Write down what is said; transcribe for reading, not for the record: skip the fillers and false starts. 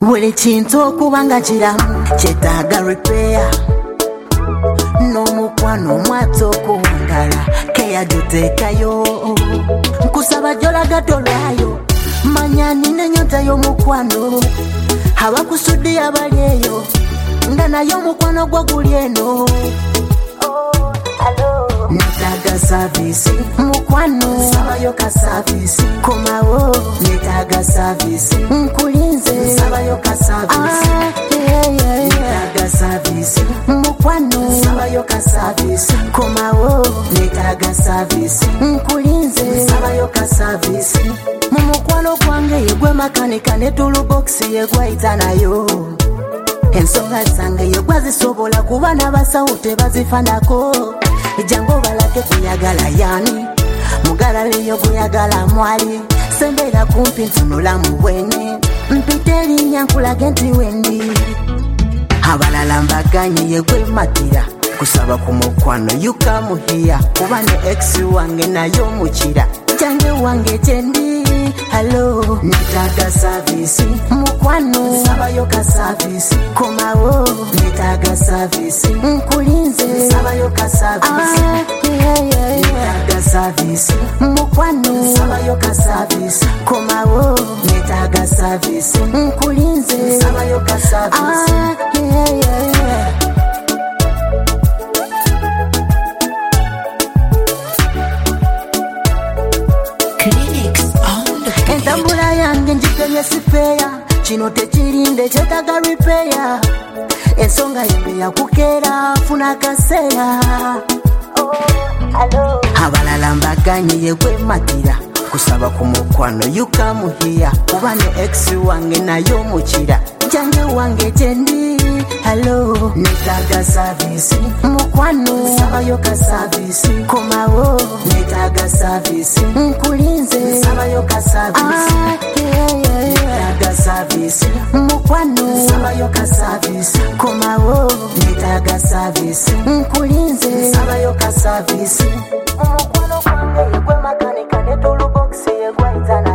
Buli kintu okubanga kiramu kyetaaga repair. N'omukwano omwata okuwangala keya gyoteekayo. Nkusaba gy'olaga tolwayo, manya nina ennyota y'omukwano. Abakusudde abali eyo nga naye omukwano gwo guli eno. Netaaga service mukwano, sabayo ka service. Komawo netaaga service, nkulinze sabayo ka service. Netaaga service mukwano, sabayo ka service. Komawo netaaga service, nkulinze sabayo ka service. Mumukwano kwange yegwe makanika ne toolbox yegwayita nayo. Ensonga zange yegwazisobola kuba n'abasawo tebazifanako. Jango balake kuyagala yani, mugala leyo kuyagala mwali. Sembera kumpi ntunula mu bwenyi, mpite erinnya nkulage nti wendi. Abalala mbaganye yegwe matira, kusaba ku mukwano yukamuhiya. Kuba ne ex wange nayo mukira, jange wange tendi. Hello, netaaga service mukwano, sabayo ka service. Komawo netaaga service, nkulinze sabayo ka service. Netaaga service mukwano, sabayo ka service. Komawo netaaga service, nkulinze sabayo ka service. Entambula yange njikenye sipeya, kino tekirinde kyetaaga repair. Ensonga yembe yakukeera funa kaseera. Abalala mbaganye yegwe matira, kusaba ku mukwano yukamuhiya. Kuba ne ex wange nayo mukira, jange wange tendi. Hello, netaaga service mukwano, sabayo ka service. Komawo netaaga service, nkulinze sabayo ka service. Netaaga service mukwano, sabayo ka service. Komawo netaaga service, nkulinze sabayo ka service. Omukwano kwange yegwe makanika ne toolbox yegwayita